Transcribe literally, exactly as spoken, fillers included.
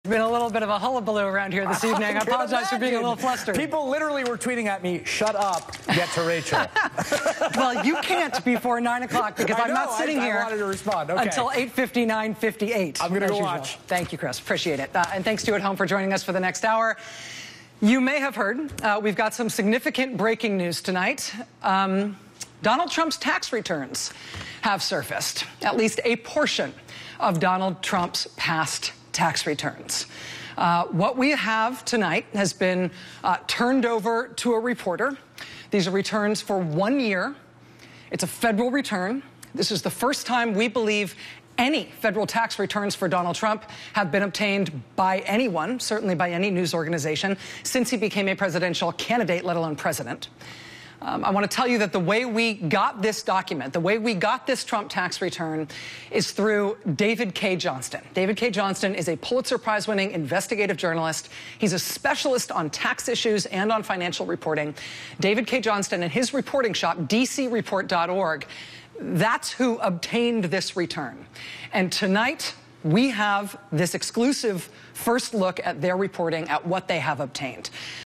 Been a little bit of a hullabaloo around here this evening. I apologize for being a little flustered. People literally were tweeting at me, "Shut up, get to Rachel." Well, you can't before nine o'clock because I I'm know, not sitting I, here I wanted to respond. Okay. until eight fifty-nine fifty-eight. I'm going to go watch. Thank you, Chris. Appreciate it. Uh, and thanks to you at home for joining us for the next hour. You may have heard uh, we've got some significant breaking news tonight. Um, Donald Trump's tax returns have surfaced, at least a portion of Donald Trump's past tax returns. Uh, what we have tonight has been uh, turned over to a reporter. These are returns for one year. It's a federal return. This is the first time we believe any federal tax returns for Donald Trump have been obtained by anyone, certainly by any news organization, since he became a presidential candidate, let alone president. Um, I want to tell you that the way we got this document, the way we got this Trump tax return is through David Cay Johnston. David Cay Johnston is a Pulitzer Prize-winning investigative journalist. He's a specialist on tax issues and on financial reporting. David Cay Johnston and his reporting shop, D C report dot org, that's who obtained this return. And tonight, we have this exclusive first look at their reporting, at what they have obtained.